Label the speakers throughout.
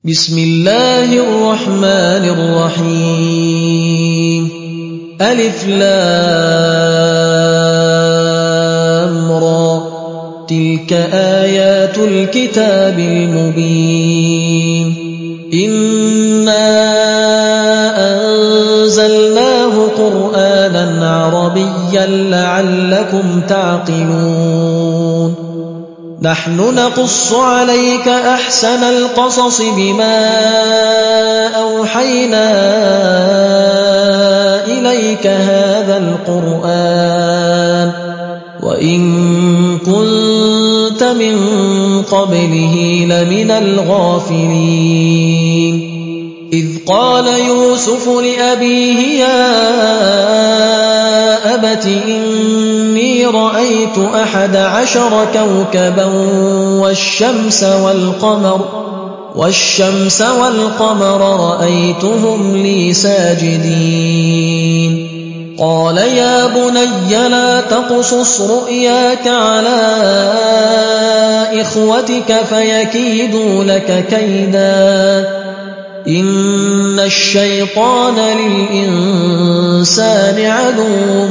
Speaker 1: بسم الله الرحمن الرحيم ألف لام را تلك آيات الكتاب المبين إنا أنزلناه قرآنا عربيا لعلكم تعقلون نحن نقص عليك أحسن القصص بما أوحينا إليك هذا القرآن وإن كنت من قبله لمن الغافلين إذ قال يوسف لأبيه يا أبت إني رأيت 11 كوكبا والشمس والقمر رأيتهم لي ساجدين قال يا بني لا تقصص رؤياك على إخوتك فيكيدوا لك كيدا إن الشيطان للإنسان عدو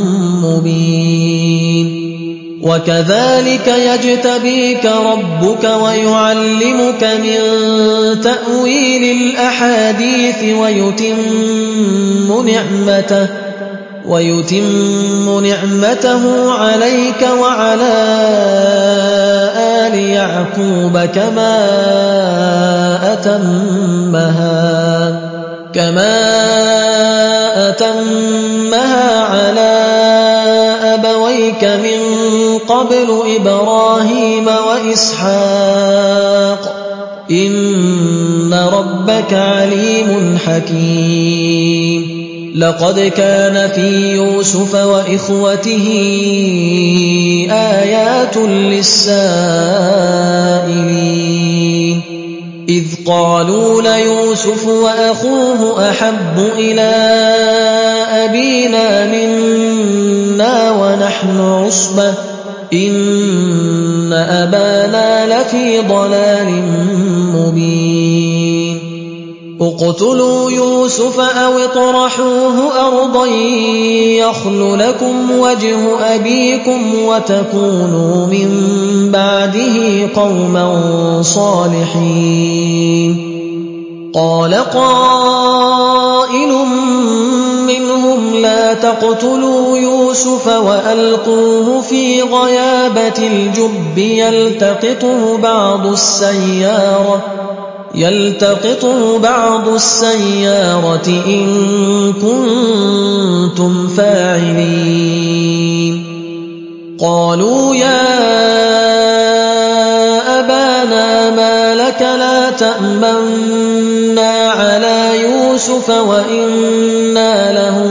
Speaker 1: مبين وكذلك يجتبيك ربك ويعلمك من تأويل الأحاديث ويتم نعمته عليك وعلى آل يعقوب كما أتمها على أبويك من قبل إبراهيم وإسحاق إن ربك عليم حكيم لقد كان في يوسف وإخوته آيات للسائلين إذ قالوا ليوسف وأخوه أحب إلى أبينا منا ونحن عصبة إن أبانا لفي ضلال مبين اقتلوا يوسف أو اطرحوه أرضا يخل لكم وجه أبيكم وتكونوا من بعده قوما صالحين قال قائل منهم لا تقتلوا يوسف وألقوه في غيابة الجب يلتقطه بعض السيارة إن كنتم فاعلين قالوا يا أبانا ما لك لا تأمنا على يوسف وإنا له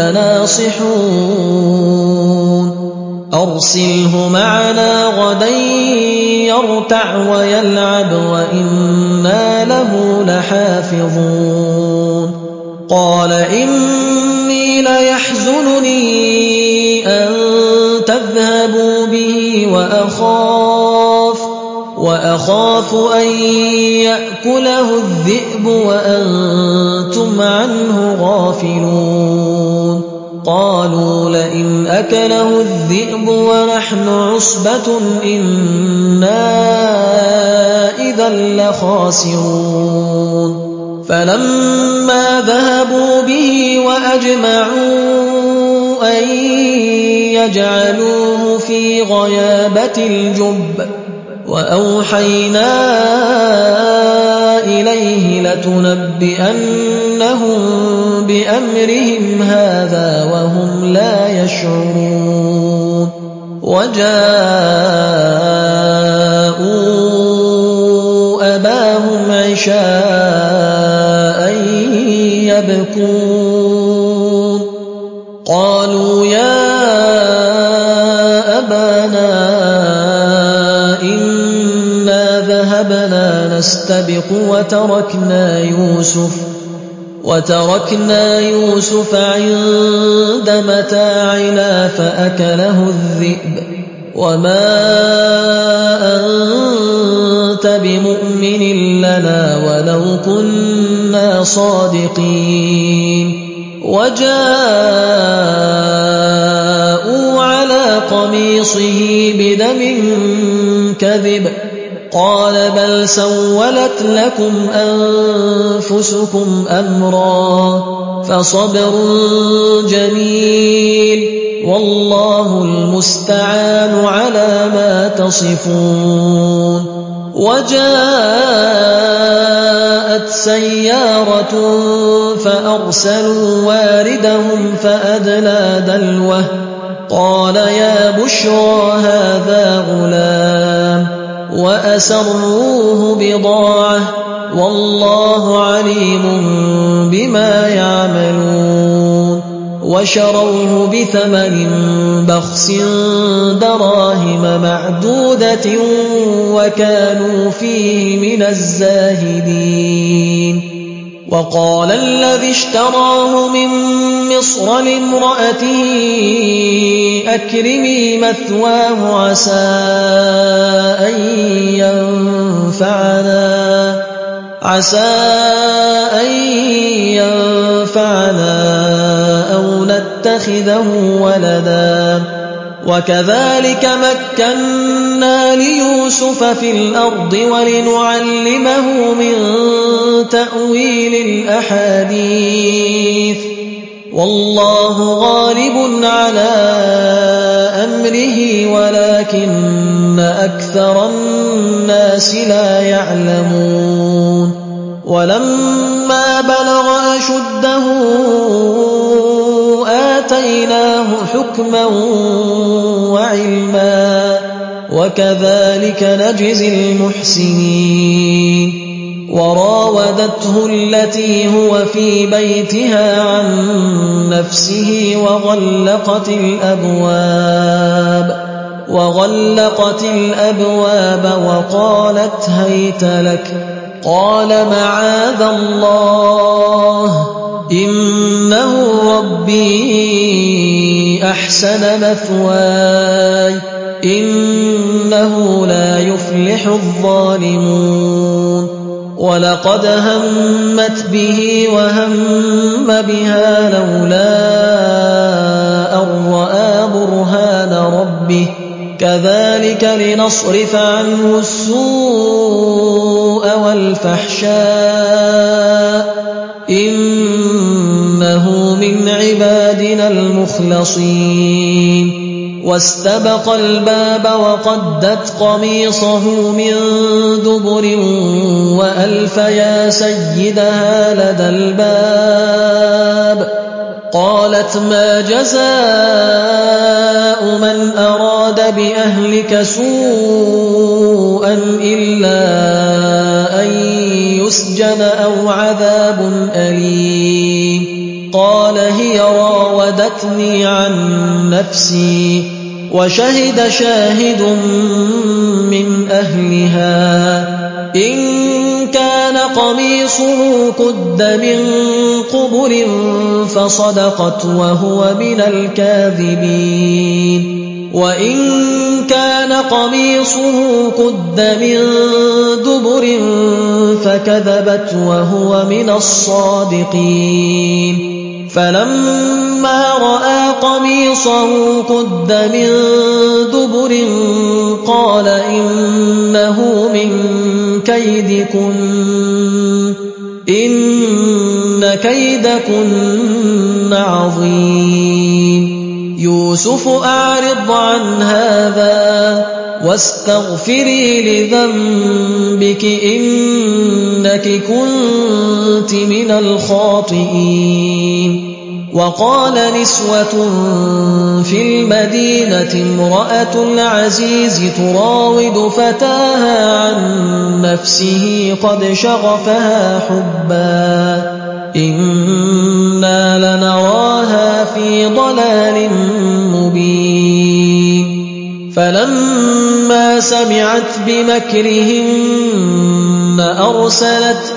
Speaker 1: لناصحون أرسله معنا غدا يرتع ويلعب وإنا له لحافظون قال إني ليحزنني أن تذهبوا به وأخاف أن يأكله الذئب وأنتم عنه غافلون قالوا لئن أكله الذئب ونحن عصبة إنا إذا لخاسرون فلما ذهبوا به وأجمعوا أن يجعلوه في غيابة الجب وأوحينا إليه لتنبئنهم بأمرهم هذا وهم لا يشعرون وجاءوا أباهم عشاء يبكون قالوا يا أبانا إنا ذهبنا نستبق وتركنا يوسف عند متاعنا فأكله الذئب وما أنت بمؤمن مؤمن لنا ولو كنا صادقين وجاءوا على قميصه بدم كذب قال بل سولت لكم أنفسكم أمرا فصبر جميل والله المستعان على ما تصفون وجاءت سيارة فأرسلوا واردهم فأدلى دلوه قال يا بشرى هذا غلام وأسروه بضاعة والله عليم بما يعملون وشروه بثمن بخس دراهم معدودة وكانوا فيه من الزاهدين وقال الذي اشتراه من مصر لامرأته أكرمي مثواه عسى أن ينفعنا أو نتخذه ولدا وكذلك مكنا ليوسف في الأرض ولنعلمه من تأويل الأحاديث والله غالب على أمره ولكن أكثر الناس لا يعلمون ولما بلغ أشده آتيناه حكما وعلما وكذلك نجزي المحسنين وراودته التي هو في بيتها عن نفسه وغلقت الأبواب وقالت هيت لك قال معاذ الله إنه ربي أحسن مثواي إنه لا يفلح الظالمون ولقد همت به وهم بها لولا أن رأى برهان ربه كذلك لنصرف عنه السوء والفحشاء إنه من عبادنا المخلصين واستبق الباب وقدت قميصه من دبر وألف يا سيدها لدى الباب قالت ما جزاء من أراد بأهلك سوءا إلا أن يسجن أو عذاب أليم قال هي راودتني عن نفسي وشهد شاهد من أهلها إن كان قميصه قد من قبل فصدقت وهو من الكاذبين وإن كان قميصه قد من دبر فكذبت وهو من الصادقين فلما رأى قميصه قد من دبر قال إنه من كيدكن إن كيدكن عظيم يوسف أعرض عن هذا واستغفري لذنبك إنك كنت من الخاطئين وقال نسوة في المدينة امرأة العزيز تراود فتاها عن نفسه قد شغفها حبا إنا لنراها في ضلال مبين فلما سمعت بمكرهن أرسلت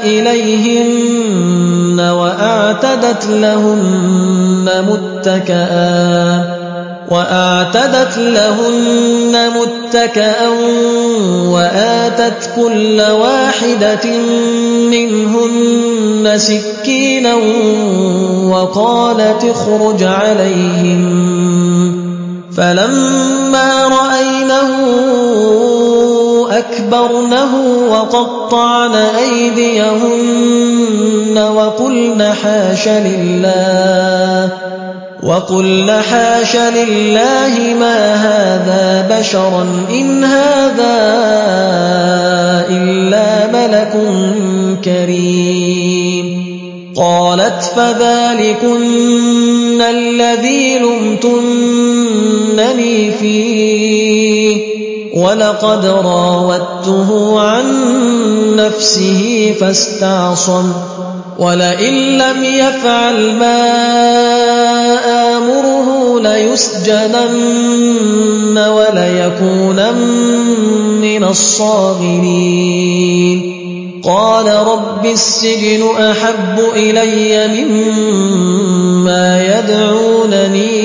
Speaker 1: إليهن وأعتدت لهن وأعتدت لهن متكأ وآتت كل واحدة منهن سكينا وقالت اخرج عليهم فلما رأينه أكبرنه وقطعن أيديهن وقلن حاش لله ما هذا بشرا إن هذا إلا ملك كريم قالت فذلكن الذي لمتنني فيه ولقد راودته عن نفسه فاستعصم ولئن لم يفعل ما آمره ليسجنن وليكونن من الصاغرين قال رب السجن أحب إلي مما يدعونني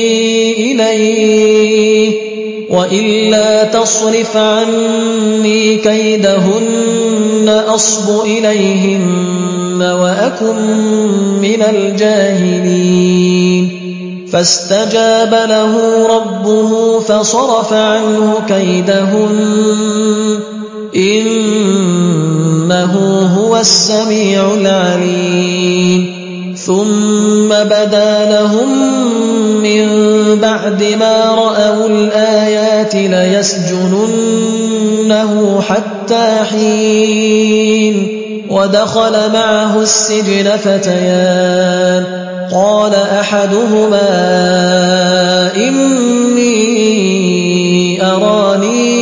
Speaker 1: إليه وإلا تصرف عني كيدهن أصب إليهن وأكن من الجاهلين فاستجاب له ربه فصرف عنه كيدهن إنه هو السميع العليم ثم بدا لهم من بعد ما رأوا الآيات ليسجننه حتى حين ودخل معه السجن فتيان قال أحدهما إني أراني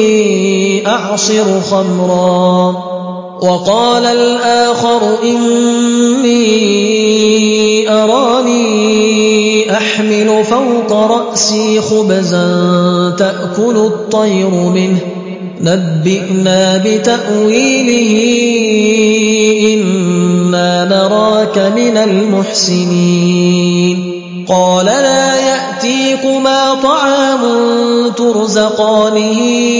Speaker 1: أعصر خمرا وقال الآخر إني أراني أحمل فوق رأسي خبزا تأكل الطير منه نبئنا بتأويله إنا نراك من المحسنين قال لا يأتيكما طعام ترزقانه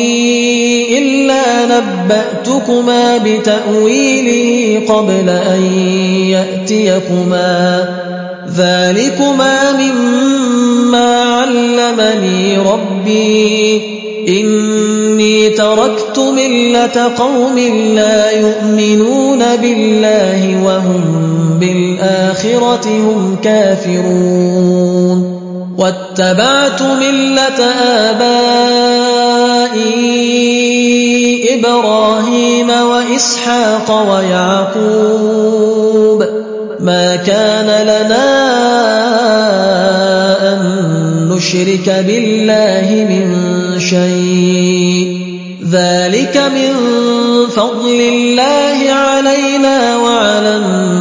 Speaker 1: إلا نبأتكما بتأويله قبل أن يأتيكما ذلكما مما علمني ربي إني تركت ملة قوم لا يؤمنون بالله وهم بالآخرة هم كافرون واتبعت ملة آبائي إبراهيم وإسحاق ويعقوب ما كان لنا أن نشرك بالله من شيء ذلك من فضل الله علينا وعلى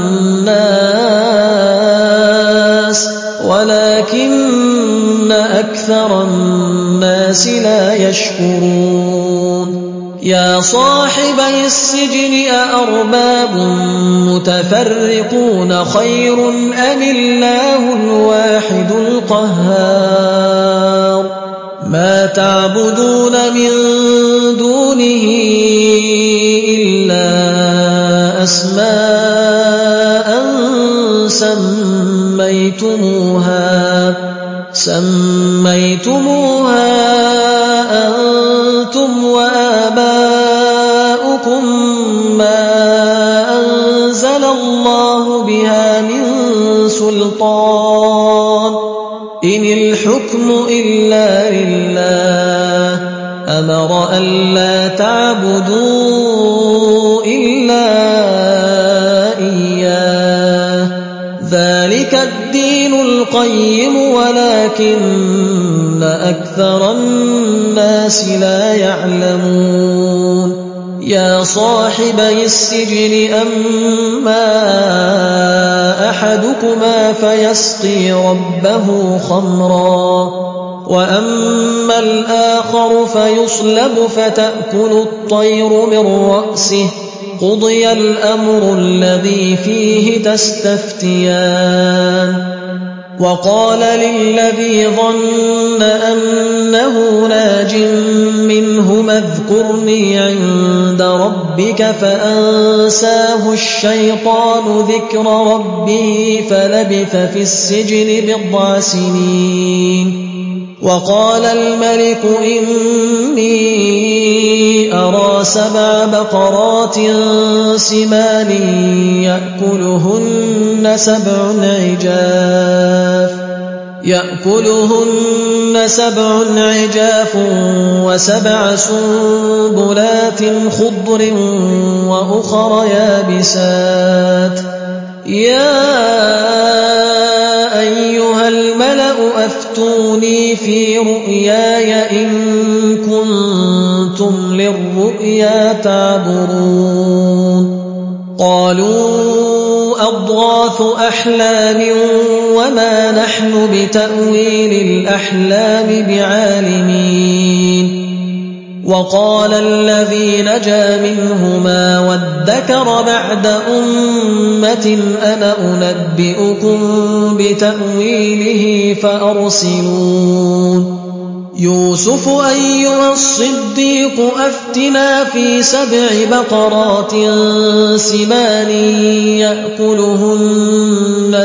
Speaker 1: الناس ولكن أكثر الناس لا يشكرون يا صاحبي السجن أأرباب متفرقون خير أم الله الواحد القهار ما تعبدون من دونه إلا أسماء سميتموها أنتم وآباؤكم ما أنزل الله بها من سلطان إن الحكم إلا لله أمر ألا تعبدوا إلا إياه ذلك الدين القيم ولكن أكثر الناس لا يعلمون يا صاحبي السجن أما أحدكما فيسقي ربه خمرا وأما الآخر فيصلب فتأكل الطير من رأسه قضي الأمر الذي فيه تستفتيان وقال للذي ظن أنه ناج منهما اذكرني عند ربك فأنساه الشيطان ذكر ربه فلبث في السجن 9 سنين. وقال الملك إني أرى 7 بقرات سمان يأكلهن 7 عجاف و7 سنبلات خضر وأخر يابسات يا أيها الملأ أفتوني في رؤياي إن كنتم للرؤيا تعبرون. قالوا أضغاث أحلام وما نحن بتأويل الأحلام بعالمين. وقال الذي نجا منهما وادكر بعد أمة أنا أنبئكم بتأويله فأرسلون. يوسف أيها الصديق أفتنا في 7 بقرات سمان يأكلهن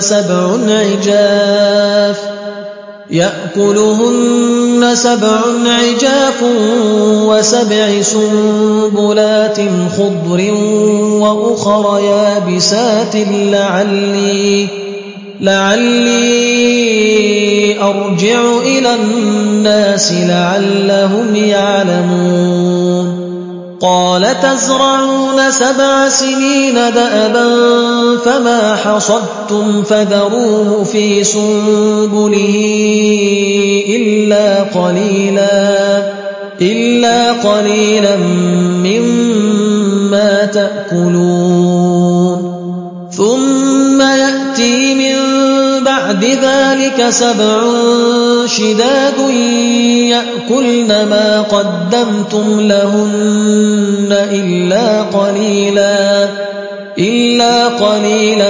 Speaker 1: 7 عجاف و7 سنبلات خضر وأخر يابسات لعلي أرجع إلى الناس لعلهم يعلمون. قال تزرعون 7 سنين دأبا فما حصدتم فذروه في سنبله إلا قليلا مما تأكلون. ثم يأتي من بعد ذلك 7 شداد يأكلن ما قدمتم لهن إلا قليلا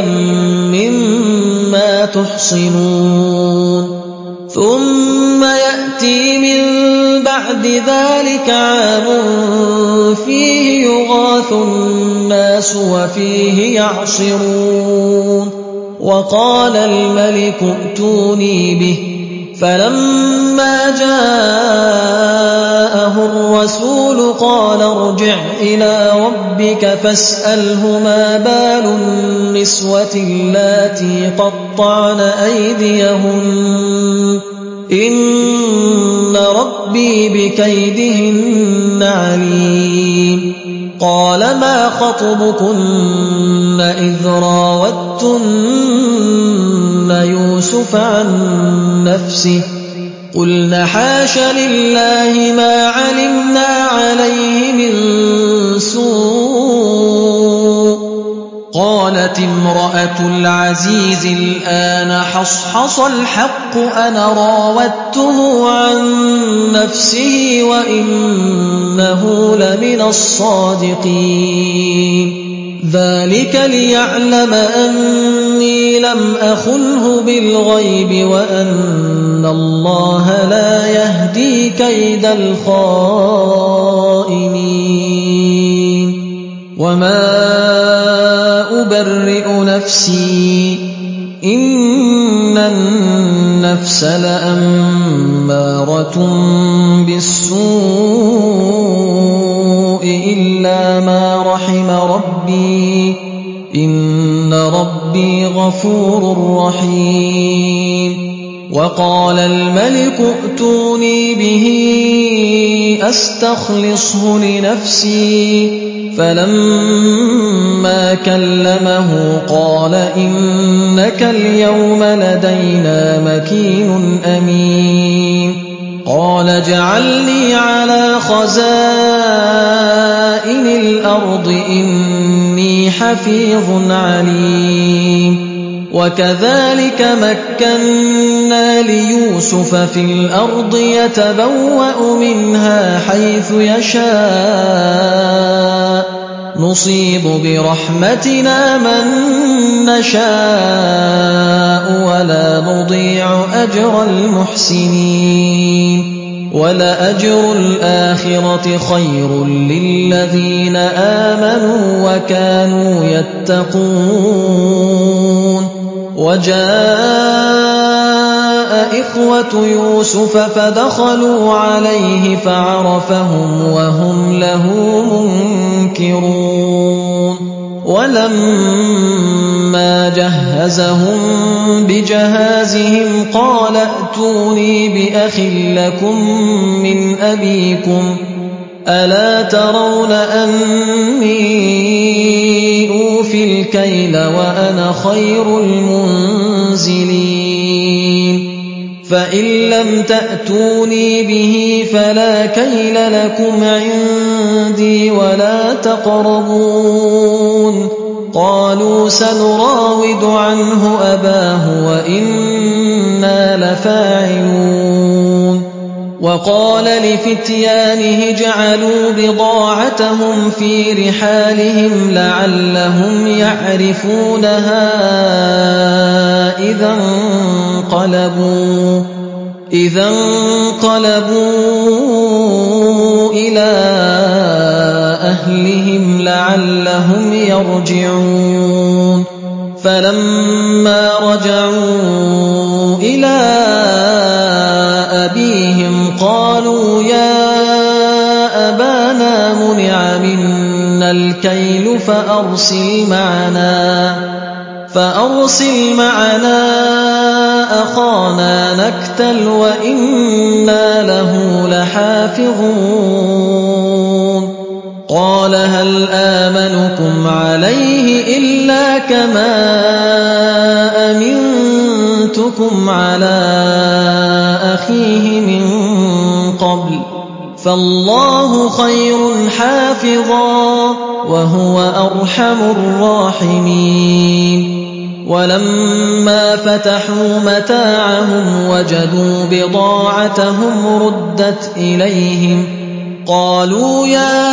Speaker 1: مما تحصنون. ثم يأتي من بعد ذلك عام فيه يغاث الناس وفيه يعصرون. وقال الملك ائتوني به فلما جاءه الرسول قال ارجع إلى ربك فاسأله ما بال النسوة اللاتي قطعن أيديهن إن ربي بكيدهن عليم. قال ما خطبكن إذ راوتن يوسف عن نفسه قلن حاش لله ما علمنا عليه من سوء. قالت امرأة العزيز الآن حصحص الحق أنا راودته عن نفسه وإنه لمن الصادقين. ذلك ليعلم أني لم أخنه بالغيب وأن الله لا يهدي كيد الخائنين. وما أبرئ نفسي إن النفس لأمارة بالسوء إلا ما رحم ربي إن ربي غفور رحيم. وقال الملك ائتوني به أستخلصه لنفسي فلما كلمه قال إنك اليوم لدينا مكين أمين. قال اجعلني على خزائن الأرض إني حفيظ عليم. وكذلك مكنا ليوسف في الأرض يتبوأ منها حيث يشاء نصيب برحمتنا من نشاء ولا نضيع أجر المحسنين ولأجر الآخرة خير للذين آمنوا وكانوا يتقون وجاء إخوة يوسف فدخلوا عليه فعرفهم وهم له منكرون ولما جهزهم بجهازهم قال ائتوني بأخ لكم من أبيكم ألا ترون أني أوفي الكيل وأنا خير المنزلين فإن لم تأتوني به فلا كيل لكم عندي ولا تقربون قالوا سنراود عنه أباه وإنا لفاعلون وقال لفتيانه جعلوا بضاعتهم في رحالهم لعلهم يعرفونها إذا انقلبوا إلى أهلهم لعلهم يرجعون فلما رجعوا إلى أبيهم قالوا يا أبانا منع منا الكيل فأرسل معنا أخانا نكتل وإنا له لحافظون قال هل آمنكم عليه إلا كما أمنتكم على أخيه من قبل فالله خير حافظا وهو أرحم الراحمين ولما فتحوا متاعهم وجدوا بضاعتهم ردت إليهم قالوا يا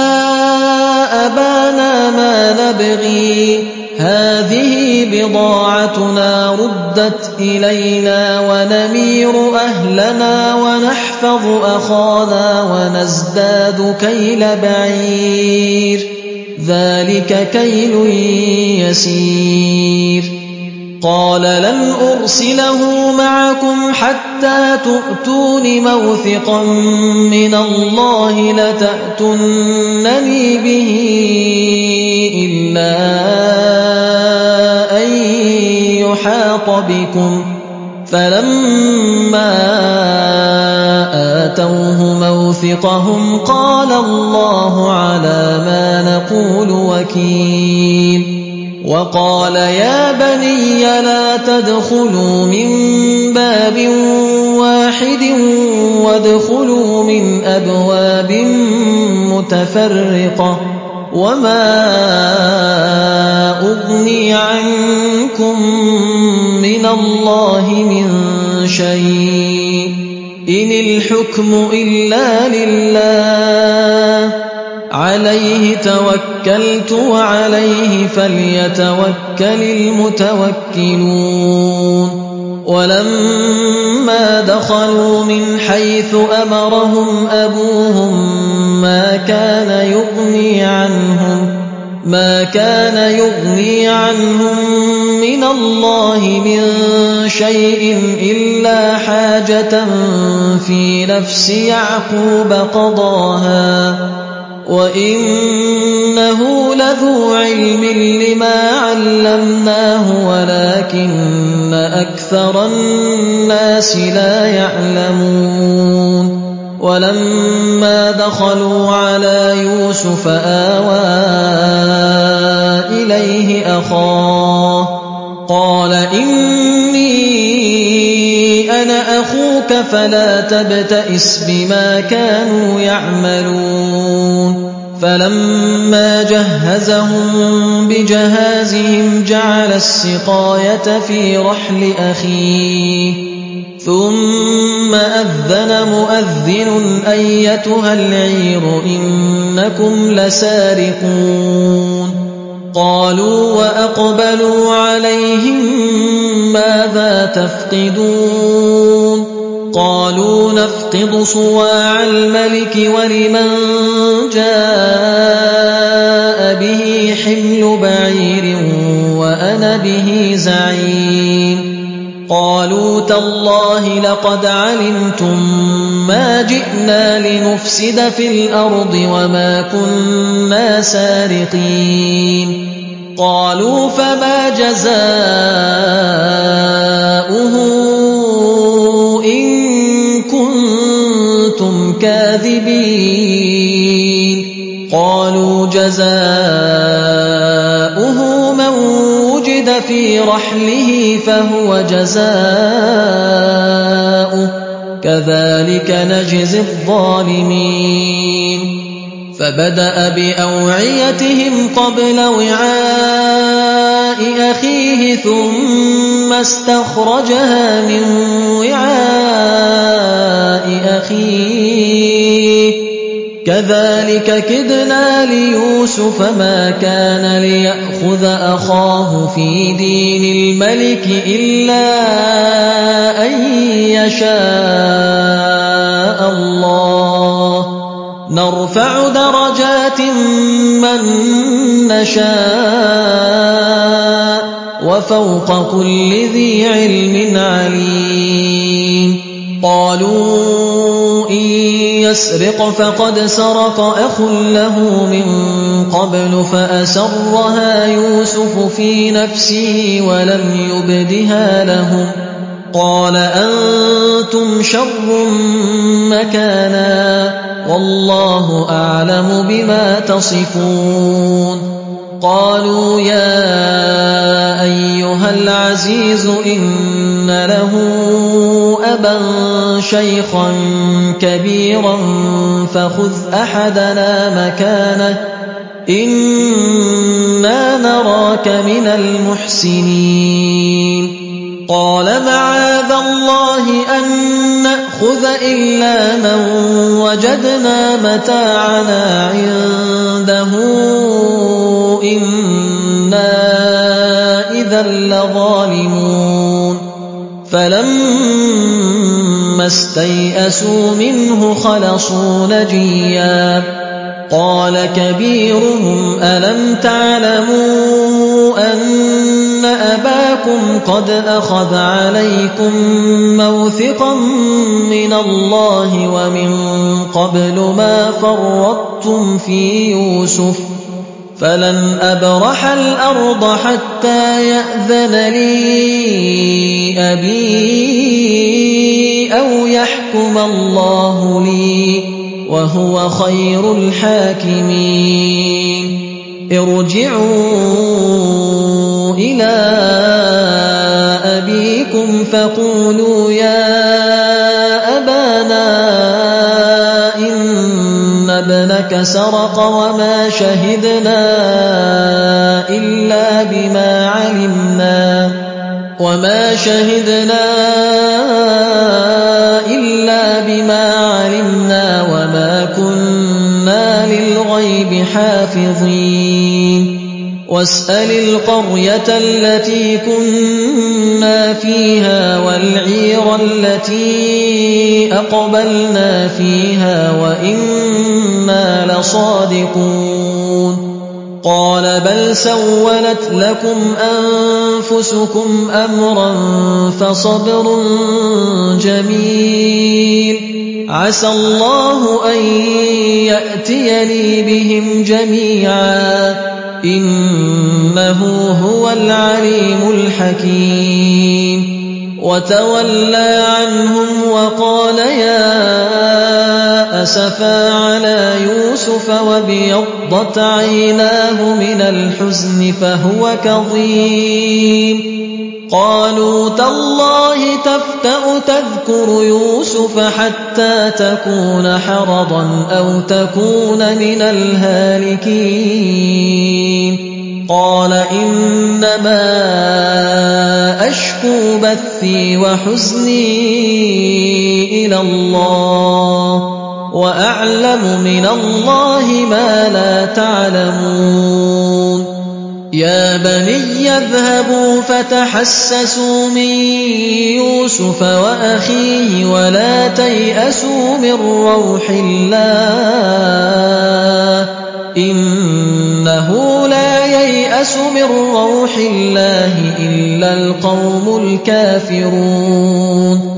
Speaker 1: أبانا ما نبغي هذه بضاعتنا ردت إلينا ونمير أهلنا ونحفظ أخانا ونزداد كيل بعير ذلك كيل يسير قال لن أرسله معكم حتى تؤتون موثقا من الله لتأتونني به إلا أن يحاط بكم فلما آتوه موثقهم قال الله على ما نقول وكيل وقال يا بني لا تدخلوا من باب واحد وادخلوا من أبواب متفرقة وما أغني عنكم من الله من شيء إن الحكم إلا لله عليه توكلت وعليه فليتوكل المتوكلون ولما دخلوا من حيث أمرهم أبوهم ما كان يغني عنهم من الله من شيء إلا حاجة في نفس يعقوب قضاها وإنه لذو علم لما علمناه ولكن أكثر الناس لا يعلمون ولما دخلوا على يوسف آوى إليه أخاه قال إني أنا أخوك فلا تبتئس بما كانوا يعملون فلما جهزهم بجهازهم جعل السقاية في رحل أخيه ثم أذن مؤذن أيتها العير إنكم لسارقون قالوا وأقبلوا عليهم ماذا تفقدون قالوا نفقد صواع الملك ولمن جاء به حمل بعير وأنا به زعيم قالوا تالله لقد علمتم ما جئنا لنفسد في الأرض وما كنا سارقين قالوا فما جزاؤه إن كنتم كاذبين قالوا جزاؤه من وجد في رحله فهو جزاؤه كذلك نجزي الظالمين فبدأ بأوعيتهم قبل وعاء أخيه ثم استخرجها من وعاء أخيه كذلك كدنا ليوسف ما كان ليأخذ أخاه في دين الملك إلا أن يشاء الله نرفع درجات من نشاء وفوق كل ذي علم عليم قالوا إن يسرق فقد سرق أخ له من قبل فأسرها يوسف في نفسه ولم يبدها لهم قال أنتم شر مكانا والله أعلم بما تصفون قالوا يا أيها العزيز إن له أبا شيخا كبيرا فخذ أحدنا مكانه إنا نراك من المحسنين قال معاذ الله أن نأخذ إلا من وجدنا متاعنا عنده إنا إذا لظالمون فلما استيئسوا منه خلصوا نجيا قال كبيرهم ألم تعلموا أن أباكم قد أخذ عليكم موثقا من الله ومن قبل ما فرطتم في يوسف فلن أبرح الأرض حتى يأذن لي أبي أو يحكم الله لي وهو خير الحاكمين ارجعوا إلى أبيكم فقولوا يا أبانا إن ابنك سرق وما شهدنا إلا بما علمنا وما كنا للغيب حافظين واسأل القرية التي كنا فيها والعير التي أقبلنا فيها وإنا لصادقون قال بل سولت لكم أنفسكم أمرا فصبر جميل عسى الله أن يأتيني بهم جميعا إنه هو العليم الحكيم وتولى عنهم وقال يا أسفا على يوسف وابيضت عيناه من الحزن فهو كظيم قالوا تالله تفتأ تذكر يوسف حتى تكون حرضا أو تكون من الهالكين قال إنما أشكو بثي وحزني إلى الله وأعلم من الله ما لا تعلمون يا بني اذهبوا فتحسسوا من يوسف وأخيه ولا تيأسوا من روح الله إنه لا ييأس من روح الله إلا القوم الكافرون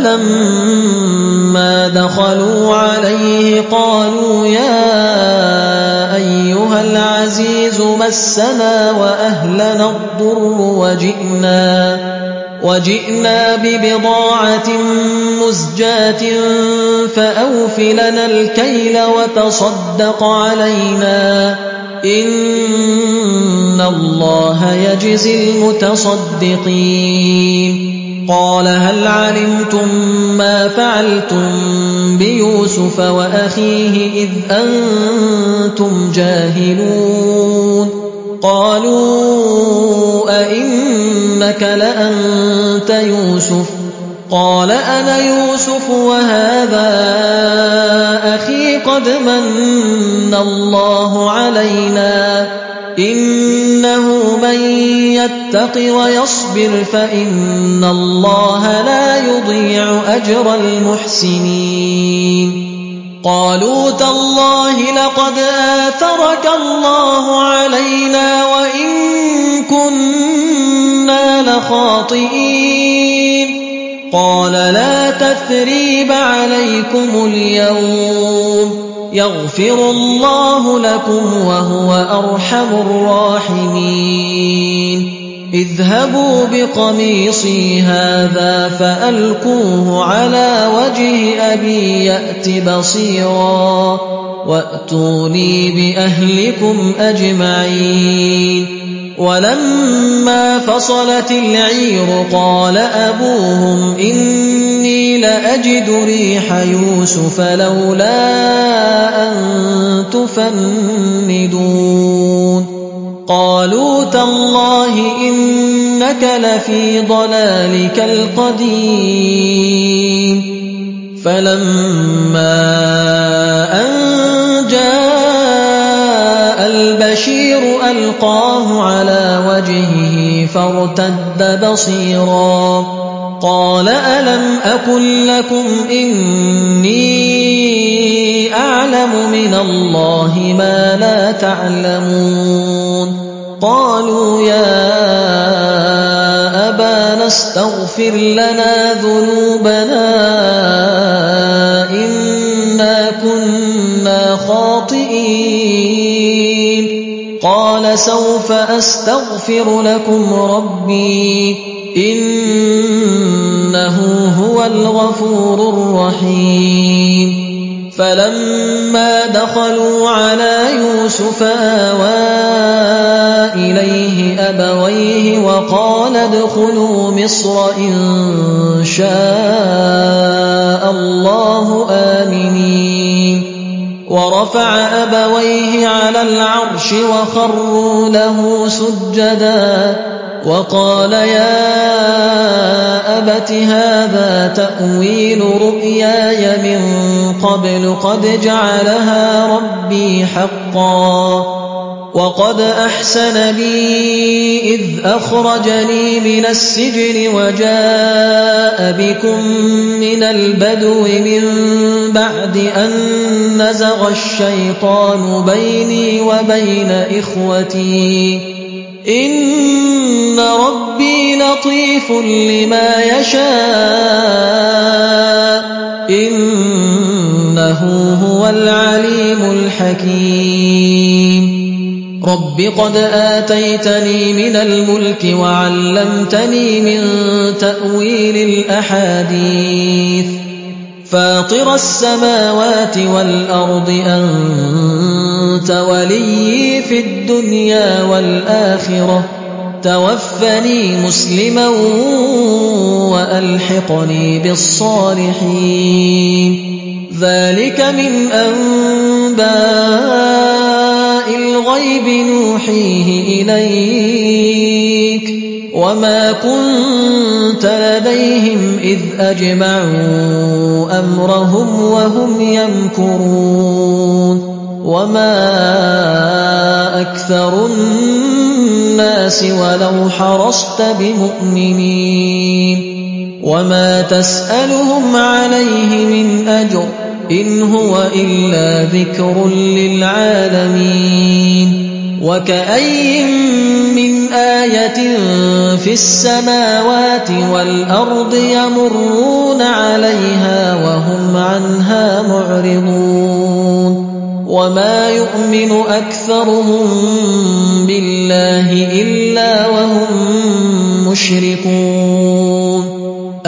Speaker 1: فلما دخلوا عليه قالوا يا أيها العزيز مسنا وأهلنا الضر وجئنا ببضاعة مزجاة فأوف لنا الكيل وتصدق علينا إن الله يجزي المتصدقين قال هل علمتم ما فعلتم بيوسف وأخيه إذ أنتم جاهلون قالوا أئنك لأنت يوسف قال أنا يوسف وهذا أخي قد من الله علينا إنه من يتق ويصبر فإن الله لا يضيع أجر المحسنين قالوا تالله لقد آثرك الله علينا وإن كنا لخاطئين قال لا تثريب عليكم اليوم يغفر الله لكم وهو أرحم الراحمين اذهبوا بقميصي هذا فألقوه على وجه أبي يأت بصيرا وأتوني بأهلكم أجمعين ولما فصلت العير قال أبوهم إني لأجد ريح يوسف لولا أن تفندون قالوا تالله إنك لفي ضلالك القديم فلما أن جاء البشير ألقاه على وجهه فارتد بصيرا قال ألم أقل لكم إني أعلم من الله ما لا تعلمون قالوا يا أبانا استغفر لنا ذنوبنا إنا كنا خاطئين قال سوف أستغفر لكم ربي إنه هو الغفور الرحيم فلما دخلوا على يوسف آوى إليه أبويه وقال ادخلوا مصر إن شاء الله آمنين ورفع أبويه على العرش وخروا له سجدا وقال يا أبت هذا تأويل رؤياي من قبل قد جعلها ربي حقا وقد أحسن بي إذ أخرجني من السجن وجاء بكم من البدو من بعد أن نزغ الشيطان بيني وبين إخوتي إن ربي لطيف لما يشاء إنه هو العليم الحكيم رب قد آتيتني من الملك وعلمتني من تأويل الأحاديث فاطر السماوات والأرض أنت ولي في الدنيا والآخرة توفني مسلما وألحقني بالصالحين ذلك من أنباء الغيب نوحيه إليك وما كنت لديهم إذ أجمعوا أمرهم وهم يمكرون وما أكثر الناس ولو حرصت بمؤمنين وما تسألهم عليه من أجر إن هو إلا ذكر للعالمين وكأي من آية في السماوات والأرض يمرون عليها وهم عنها معرضون وما يؤمن أكثرهم بالله إلا وهم مشركون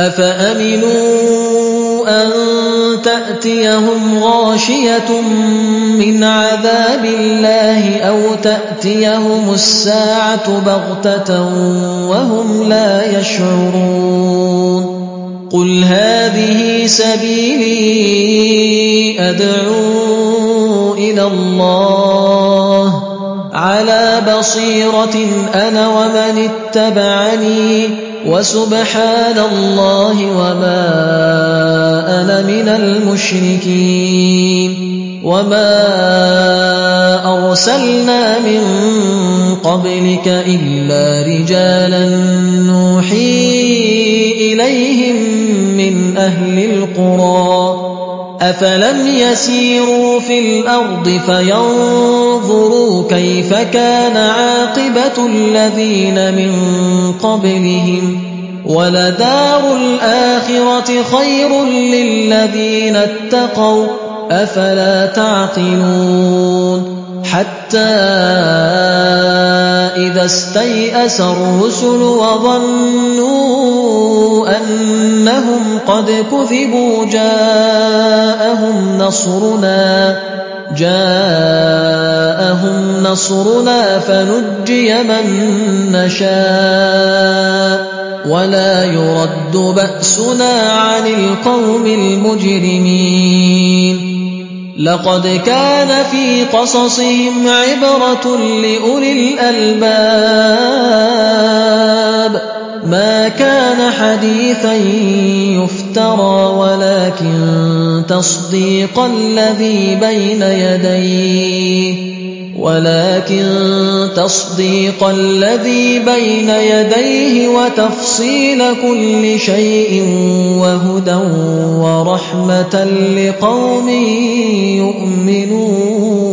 Speaker 1: أفأمنوا أن تأتيهم غاشية من عذاب الله أو تأتيهم الساعة بغتة وهم لا يشعرون قل هذه سبيلي أدعو إلى الله على بصيرة أنا ومن اتبعني وسبحان الله وما أنا من المشركين وما أرسلنا من قبلك إلا رجالا نوحي إليهم من أهل القرى أفلم يسيروا في الأرض فينظروا كيف كان عاقبة الذين من قبلهم ولدار الآخرة خير للذين اتقوا أفلا تعقلون حتى إذا استيأس الرسل وظنوا أنهم قد كذبوا جاءهم نصرنا فنجي من نشاء ولا يرد بأسنا عن القوم المجرمين لقد كان في قصصهم عبرة لأولي الألباب ما كان حديثا يفترى ولكن تصديق الذي بين يديه وتفصيل كل شيء وهدى ورحمة لقوم يؤمنون